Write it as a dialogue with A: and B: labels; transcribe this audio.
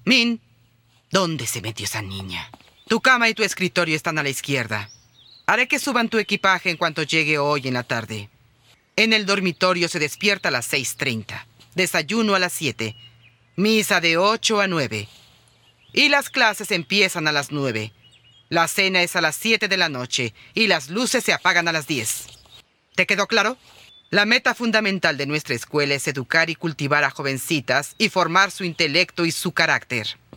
A: Min, ¿dónde se metió esa niña? Tu cama y tu escritorio están a la izquierda. Haré que suban tu equipaje en cuanto llegue hoy en la tarde. En el dormitorio se despierta a las 6:30. Desayuno a las 7. Misa de 8 a 9. Y las clases empiezan a las 9. La cena es a las 7 de la noche y las luces se apagan a las 10. ¿Te quedó claro? La meta fundamental de nuestra escuela es educar y cultivar a jovencitas y formar su intelecto y su carácter.